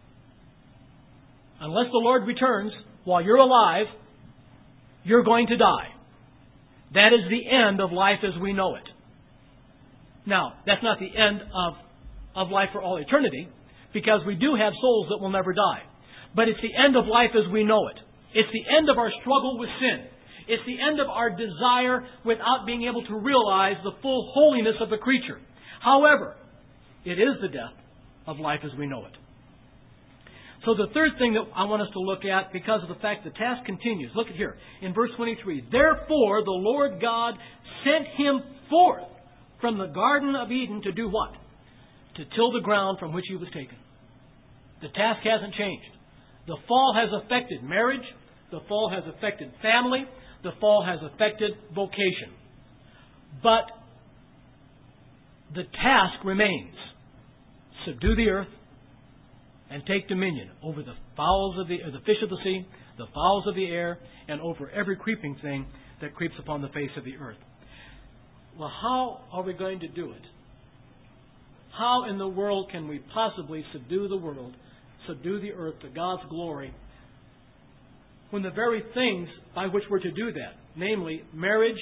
Unless the Lord returns while you're alive, you're going to die. That is the end of life as we know it. Now, that's not the end of life for all eternity, because we do have souls that will never die. But it's the end of life as we know it. It's the end of our struggle with sin. It's the end of our desire without being able to realize the full holiness of the creature. However, it is the death of life as we know it. So the third thing that I want us to look at, because of the fact the task continues, look at here, in verse 23. "Therefore the Lord God sent him forth from the Garden of Eden to do what? To till the ground from which he was taken." The task hasn't changed. The fall has affected marriage. The fall has affected family. The fall has affected vocation. But the task remains. Subdue the earth and take dominion over the fowls of the fish of the sea, the fowls of the air, and over every creeping thing that creeps upon the face of the earth. Well, how are we going to do it? How in the world can we possibly subdue the world, subdue the earth to God's glory, when the very things by which we're to do that, namely marriage,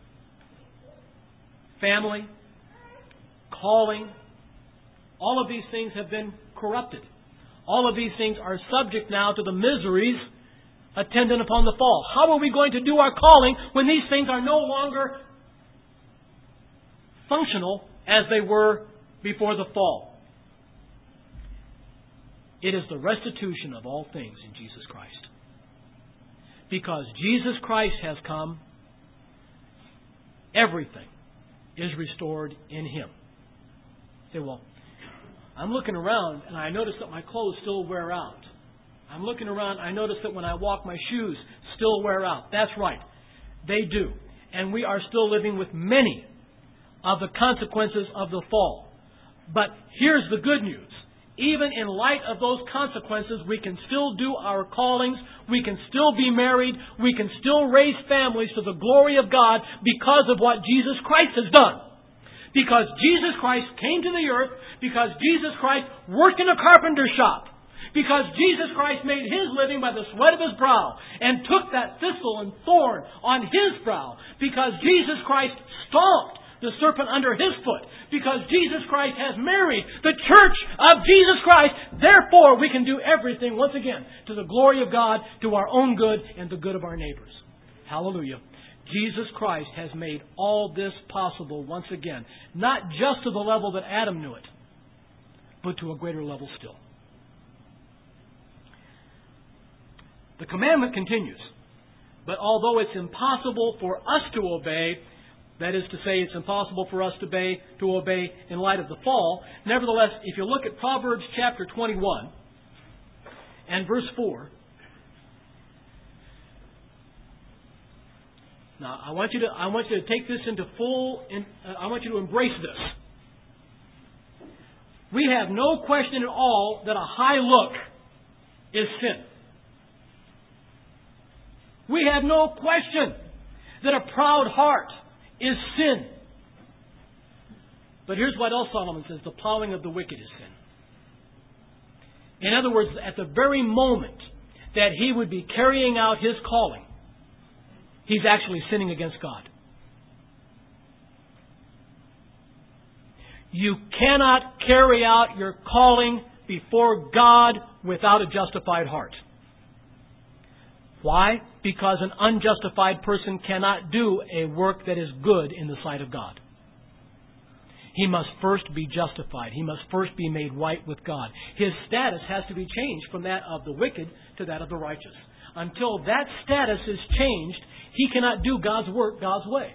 family, calling, all of these things have been corrupted. All of these things are subject now to the miseries attendant upon the fall. How are we going to do our calling when these things are no longer functional as they were before the fall? It is the restitution of all things in Jesus Christ. Because Jesus Christ has come, everything is restored in Him. You say, well, I'm looking around and I notice that my clothes still wear out. I'm looking around, I notice that when I walk, my shoes still wear out. That's right. They do. And we are still living with many of the consequences of the fall. But here's the good news. Even in light of those consequences, we can still do our callings. We can still be married. We can still raise families to the glory of God because of what Jesus Christ has done. Because Jesus Christ came to the earth. Because Jesus Christ worked in a carpenter shop. Because Jesus Christ made His living by the sweat of His brow and took that thistle and thorn on His brow. Because Jesus Christ stomped the serpent under His foot. Because Jesus Christ has married the church of Jesus Christ. Therefore, we can do everything, once again, to the glory of God, to our own good, and the good of our neighbors. Hallelujah. Jesus Christ has made all this possible once again. Not just to the level that Adam knew it, but to a greater level still. The commandment continues. But although it's impossible for us to obey, that is to say, it's impossible for us to obey in light of the fall. Nevertheless, if you look at Proverbs chapter 21 and verse 4. Now, I want you to take this into I want you to embrace this. We have no question at all that a high look is sin. We have no question that a proud heart is sin. But here's what else Solomon says. The plowing of the wicked is sin. In other words, at the very moment that he would be carrying out his calling, he's actually sinning against God. You cannot carry out your calling before God without a justified heart. Why? Because an unjustified person cannot do a work that is good in the sight of God. He must first be justified. He must first be made right with God. His status has to be changed from that of the wicked to that of the righteous. Until that status is changed, he cannot do God's work God's way.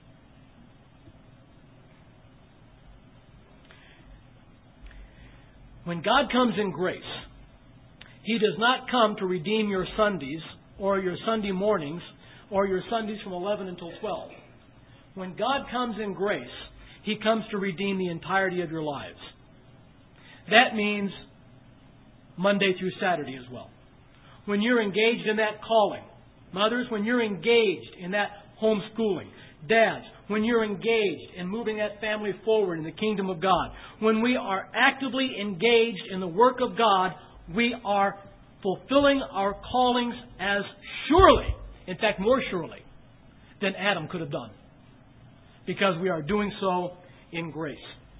When God comes in grace, He does not come to redeem your Sundays or your Sunday mornings or your Sundays from 11 until 12. When God comes in grace, He comes to redeem the entirety of your lives. That means Monday through Saturday as well. When you're engaged in that calling, mothers, when you're engaged in that homeschooling, dads, when you're engaged in moving that family forward in the kingdom of God, when we are actively engaged in the work of God, we are fulfilling our callings as surely, in fact more surely, than Adam could have done. Because we are doing so in grace.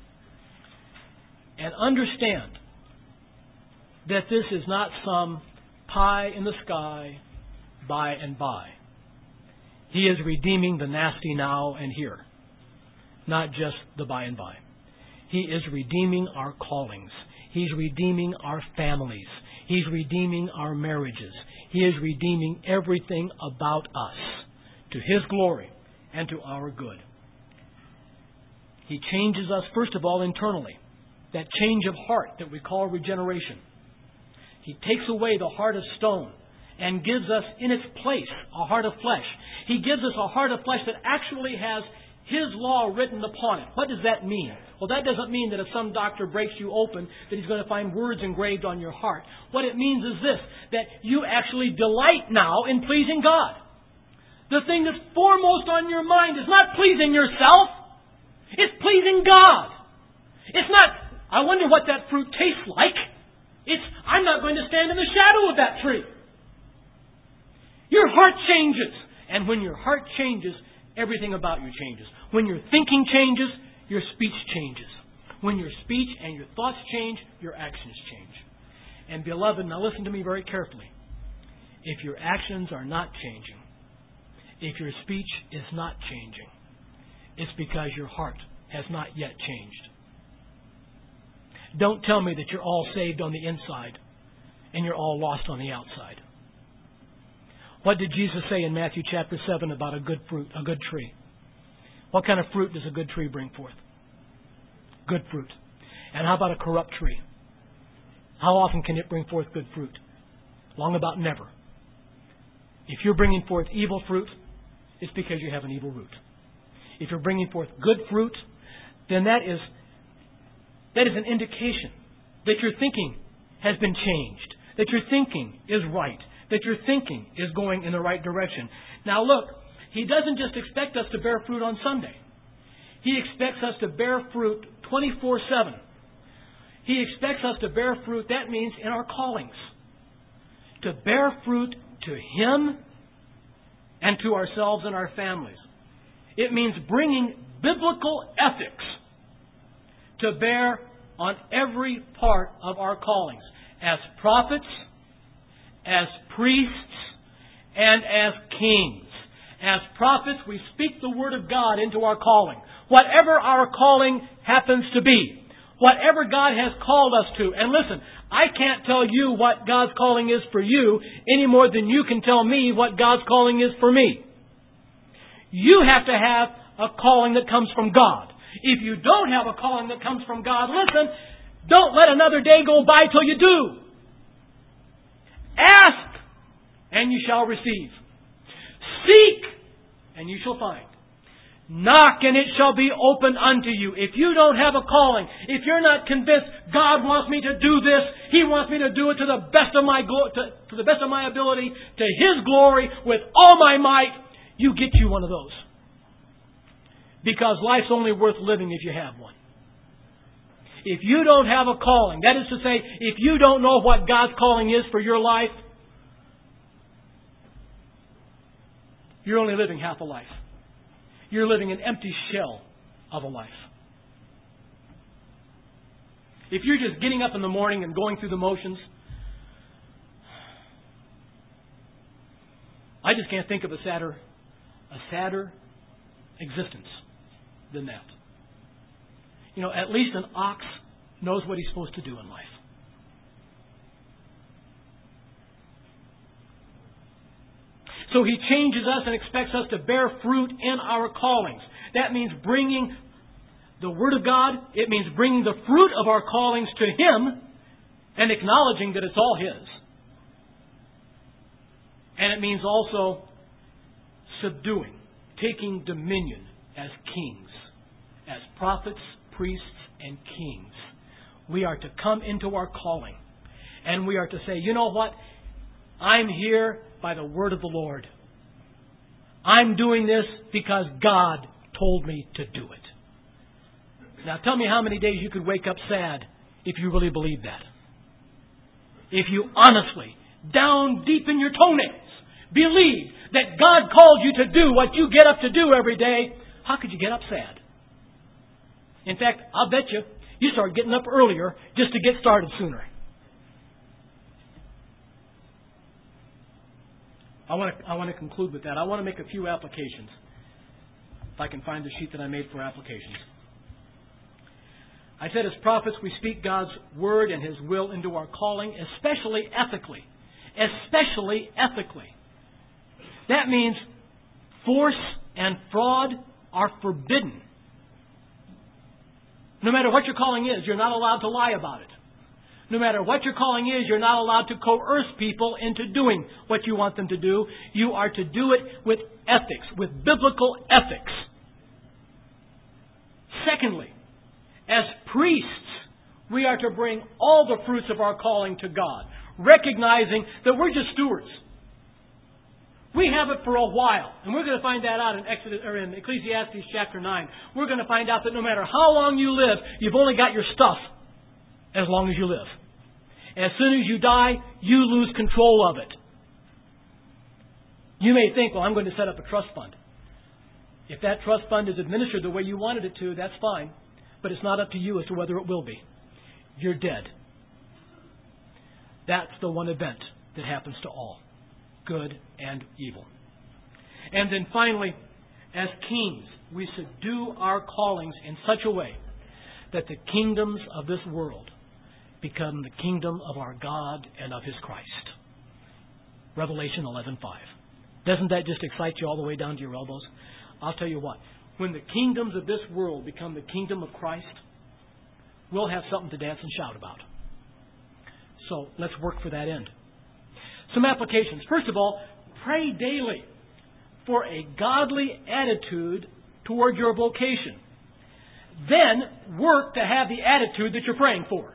And understand that this is not some pie in the sky by and by. He is redeeming the nasty now and here, not just the by and by. He is redeeming our callings. He's redeeming our families. He's redeeming our marriages. He is redeeming everything about us to His glory and to our good. He changes us, first of all, internally. That change of heart that we call regeneration. He takes away the heart of stone and gives us in its place a heart of flesh. He gives us a heart of flesh that actually has His law written upon it. What does that mean? Well, that doesn't mean that if some doctor breaks you open that he's going to find words engraved on your heart. What it means is this, that you actually delight now in pleasing God. The thing that's foremost on your mind is not pleasing yourself. It's pleasing God. It's not, I wonder what that fruit tastes like. It's, I'm not going to stand in the shadow of that tree. Your heart changes. And when your heart changes, everything about you changes. When your thinking changes, your speech changes. When your speech and your thoughts change, your actions change. And beloved, now listen to me very carefully. If your actions are not changing, if your speech is not changing, it's because your heart has not yet changed. Don't tell me that you're all saved on the inside and you're all lost on the outside. What did Jesus say in Matthew chapter 7 about a good fruit, a good tree? What kind of fruit does a good tree bring forth? Good fruit. And how about a corrupt tree? How often can it bring forth good fruit? Long about never. If you're bringing forth evil fruit, it's because you have an evil root. If you're bringing forth good fruit, then that is an indication that your thinking has been changed, that your thinking is right, that your thinking is going in the right direction. Now look, He doesn't just expect us to bear fruit on Sunday. He expects us to bear fruit 24/7. He expects us to bear fruit, that means in our callings. To bear fruit to Him and to ourselves and our families. It means bringing biblical ethics to bear on every part of our callings. As prophets, as priests, and as kings. As prophets, we speak the Word of God into our calling. Whatever our calling happens to be. Whatever God has called us to. And listen, I can't tell you what God's calling is for you any more than you can tell me what God's calling is for me. You have to have a calling that comes from God. If you don't have a calling that comes from God, listen, don't let another day go by till you do. Ask, and you shall receive. Seek, and you shall find. Knock, and it shall be opened unto you. If you don't have a calling, if you're not convinced God wants me to do this, He wants me to do it to the best of my to the best of my ability, to His glory, with all my might, you get you one of those. Because life's only worth living if you have one. If you don't have a calling, that is to say, if you don't know what God's calling is for your life, you're only living half a life. You're living an empty shell of a life. if you're just getting up in the morning and going through the motions, I just can't think of a sadder existence than that. At least an ox knows what he's supposed to do in life. So He changes us and expects us to bear fruit in our callings. That means bringing the Word of God. It means bringing the fruit of our callings to Him and acknowledging that it's all His. And it means also subduing, taking dominion as kings, as prophets, priests, and kings. We are to come into our calling and we are to say, you know what? I'm here by the word of the Lord. I'm doing this because God told me to do it. Now tell me how many days you could wake up sad if you really believe that. If you honestly, down deep in your toenails, believe that God called you to do what you get up to do every day, how could you get up sad? In fact, I'll bet you start getting up earlier just to get started sooner. I want to conclude with that. I want to make a few applications. If I can find the sheet that I made for applications. I said as prophets we speak God's Word and His will into our calling, especially ethically. Especially ethically. That means force and fraud are forbidden. No matter what your calling is, you're not allowed to lie about it. No matter what your calling is, you're not allowed to coerce people into doing what you want them to do. You are to do it with ethics, with biblical ethics. Secondly, as priests, we are to bring all the fruits of our calling to God, recognizing that we're just stewards. We have it for a while, and we're going to find that out in Ecclesiastes chapter 9. We're going to find out that no matter how long you live, you've only got your stuff as long as you live. As soon as you die, you lose control of it. You may think, well, I'm going to set up a trust fund. If that trust fund is administered the way you wanted it to, that's fine. But it's not up to you as to whether it will be. You're dead. That's the one event that happens to all, good and evil. And then finally, as kings, we subdue our callings in such a way that the kingdoms of this world become the kingdom of our God and of His Christ. Revelation 11:5. Doesn't that just excite you all the way down to your elbows? I'll tell you what. When the kingdoms of this world become the kingdom of Christ, we'll have something to dance and shout about. So let's work for that end. Some applications. First of all, pray daily for a godly attitude toward your vocation. Then work to have the attitude that you're praying for.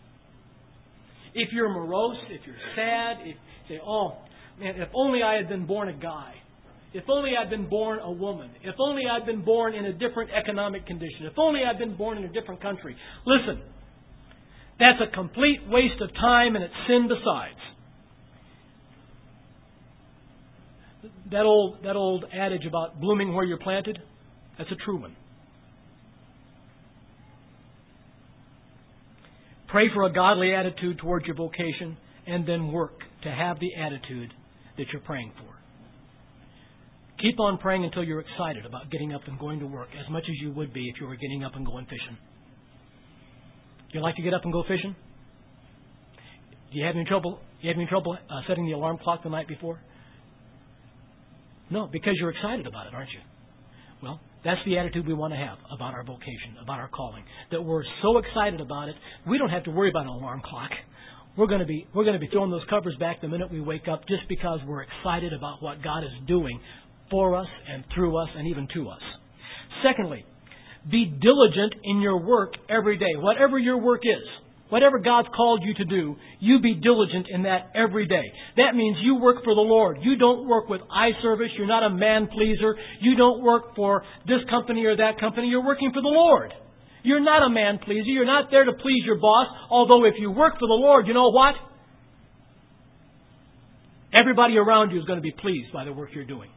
If you're morose, if you're sad, if you say, oh, man, if only I had been born a guy. If only I'd been born a woman. If only I'd been born in a different economic condition. If only I'd been born in a different country. Listen, that's a complete waste of time and it's sin besides. That old adage about blooming where you're planted, that's a true one. Pray for a godly attitude towards your vocation and then work to have the attitude that you're praying for. Keep on praying until you're excited about getting up and going to work as much as you would be if you were getting up and going fishing. You like to get up and go fishing? Do you have any trouble setting the alarm clock the night before? No, because you're excited about it, aren't you? Well, that's the attitude we want to have about our vocation, about our calling. That we're so excited about it, we don't have to worry about an alarm clock. We're going to be throwing those covers back the minute we wake up just because we're excited about what God is doing for us and through us and even to us. Secondly, be diligent in your work every day. Whatever your work is, whatever God's called you to do, you be diligent in that every day. That means you work for the Lord. You don't work with eye service. You're not a man pleaser. You don't work for this company or that company. You're working for the Lord. You're not a man pleaser. You're not there to please your boss. Although if you work for the Lord, you know what? Everybody around you is going to be pleased by the work you're doing.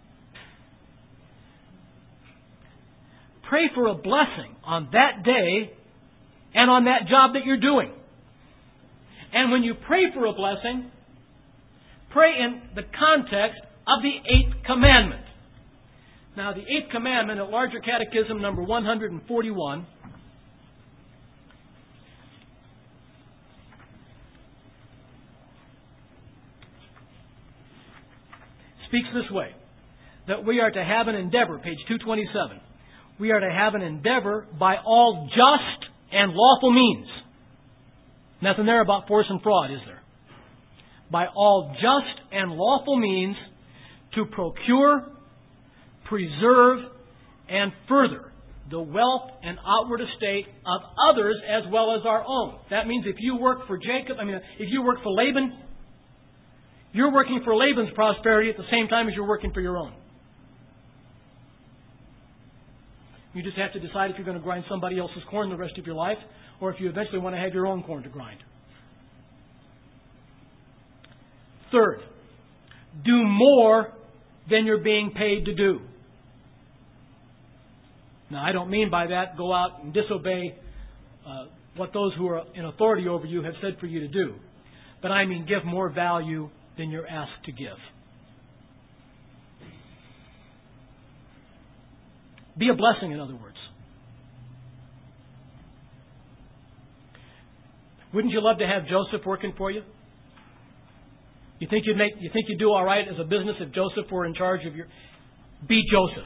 Pray for a blessing on that day and on that job that you're doing. And when you pray for a blessing, pray in the context of the 8th commandment. Now, the 8th commandment at Larger Catechism number 141 speaks this way, that we are to have an endeavor, page 227, we are to have an endeavor by all just and lawful means. Nothing there about force and fraud, is there? By all just and lawful means to procure, preserve, and further the wealth and outward estate of others as well as our own. That means if you work for if you work for Laban, you're working for Laban's prosperity at the same time as you're working for your own. You just have to decide if you're going to grind somebody else's corn the rest of your life, or if you eventually want to have your own corn to grind. Third, do more than you're being paid to do. Now, I don't mean by that go out and disobey what those who are in authority over you have said for you to do. But I mean give more value than you're asked to give. Be a blessing, in other words. Wouldn't you love to have Joseph working for you? You think you'd do all right as a business if Joseph were in charge of your... Be Joseph.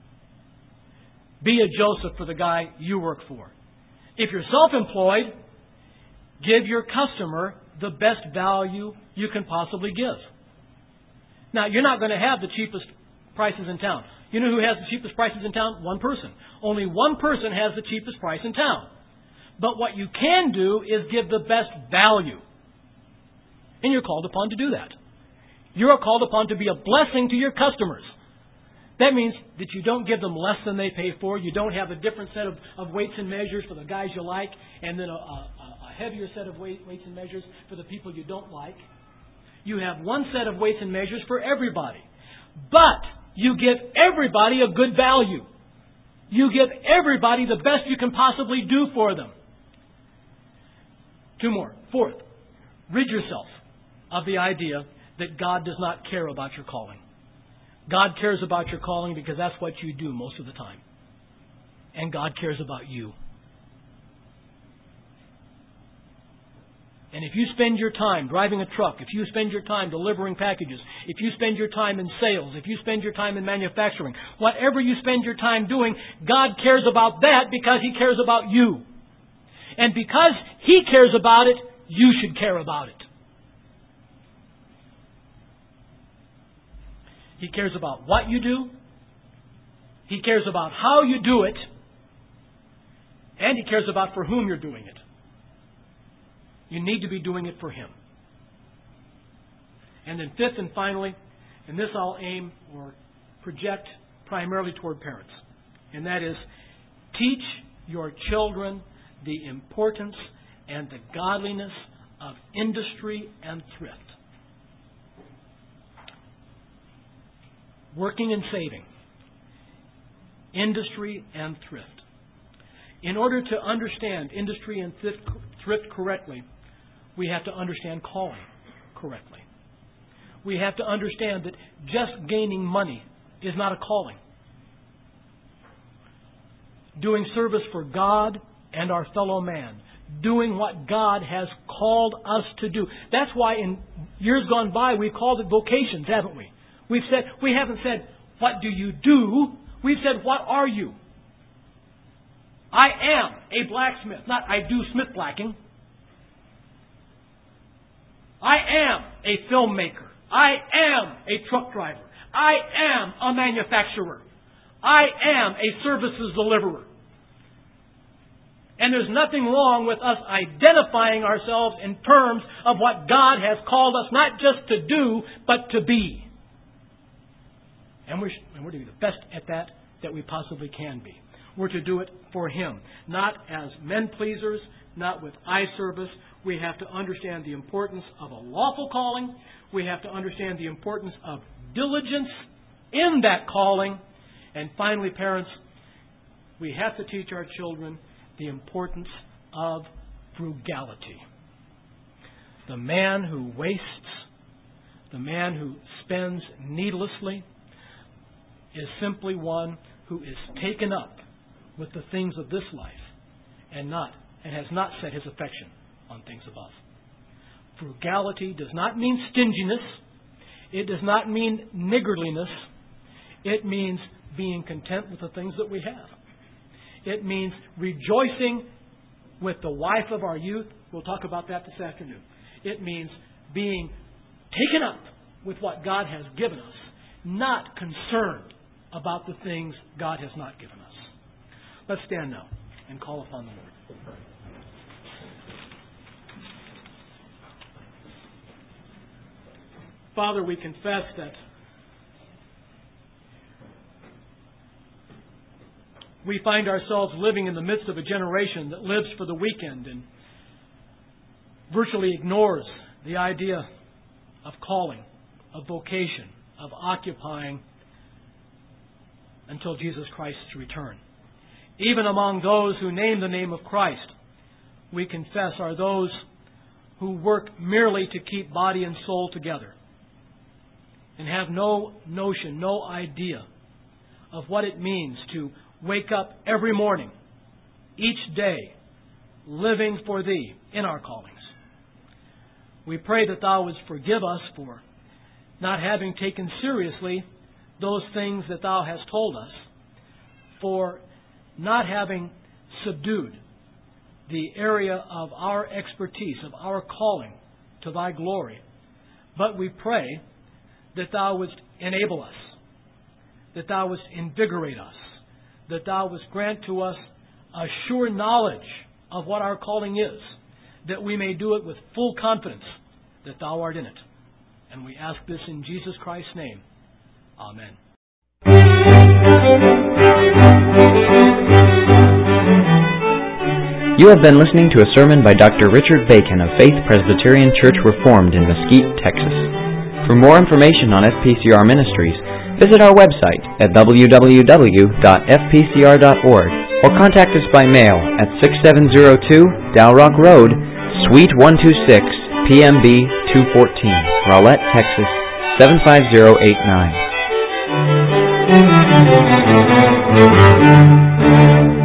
Be a Joseph for the guy you work for. If you're self-employed, give your customer the best value you can possibly give. Now, you're not going to have the cheapest prices in town. You know who has the cheapest prices in town? One person. Only one person has the cheapest price in town. But what you can do is give the best value. And you're called upon to do that. You're called upon to be a blessing to your customers. That means that you don't give them less than they pay for. You don't have a different set of weights and measures for the guys you like, and then a heavier set of weights and measures for the people you don't like. You have one set of weights and measures for everybody. But you give everybody a good value. You give everybody the best you can possibly do for them. Two more. Fourth, rid yourself of the idea that God does not care about your calling. God cares about your calling because that's what you do most of the time. And God cares about you. And if you spend your time driving a truck, if you spend your time delivering packages, if you spend your time in sales, if you spend your time in manufacturing, whatever you spend your time doing, God cares about that because He cares about you. And because He cares about it, you should care about it. He cares about what you do. He cares about how you do it. And He cares about for whom you're doing it. You need to be doing it for Him. And then fifth and finally, and this I'll aim or project primarily toward parents, and that is, teach your children the importance and the godliness of industry and thrift. Working and saving. Industry and thrift. In order to understand industry and thrift correctly, we have to understand calling correctly. We have to understand that just gaining money is not a calling. Doing service for God and our fellow man. Doing what God has called us to do. That's why in years gone by we've called it vocations, haven't we? We haven't said, what do you do? We've said, what are you? I am a blacksmith, not I do smith blacking. I am a filmmaker. I am a truck driver. I am a manufacturer. I am a services deliverer. And there's nothing wrong with us identifying ourselves in terms of what God has called us not just to do, but to be. And we're to be the best at that we possibly can be. We're to do it for Him, not as men pleasers, not with eye service. We have to understand the importance of a lawful calling. We have to understand the importance of diligence in that calling. And finally, parents, we have to teach our children the importance of frugality. The man who wastes, the man who spends needlessly, is simply one who is taken up with the things of this life and has not set his affection on things above. Frugality does not mean stinginess. It does not mean niggardliness. It means being content with the things that we have. It means rejoicing with the wife of our youth. We'll talk about that this afternoon. It means being taken up with what God has given us, not concerned about the things God has not given us. Let's stand now and call upon the Lord. Father, we confess that we find ourselves living in the midst of a generation that lives for the weekend and virtually ignores the idea of calling, of vocation, of occupying until Jesus Christ's return. Even among those who name the name of Christ, we confess are those who work merely to keep body and soul together and have no notion, no idea of what it means to wake up every morning, each day, living for Thee in our callings. We pray that Thou wouldst forgive us for not having taken seriously those things that Thou hast told us, for not having subdued the area of our expertise, of our calling to Thy glory. But we pray that Thou wouldst enable us, that Thou wouldst invigorate us, that Thou wouldst grant to us a sure knowledge of what our calling is, that we may do it with full confidence that Thou art in it. And we ask this in Jesus Christ's name. Amen. You have been listening to a sermon by Dr. Richard Bacon of Faith Presbyterian Church Reformed in Mesquite, Texas. For more information on FPCR Ministries, visit our website at www.fpcr.org or contact us by mail at 6702 Dalrock Road, Suite 126, PMB 214, Rowlett, Texas 75089.